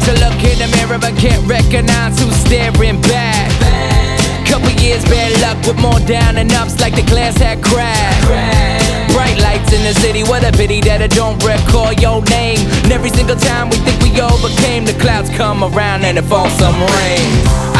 to look in the mirror and can't recognize who's staring back. Couple years bad luck with more down and ups like the glass had cracked. Bright lights in the city, what a pity that I don't recall your name. And every single time we think we overcame, the clouds come around and it falls some rain.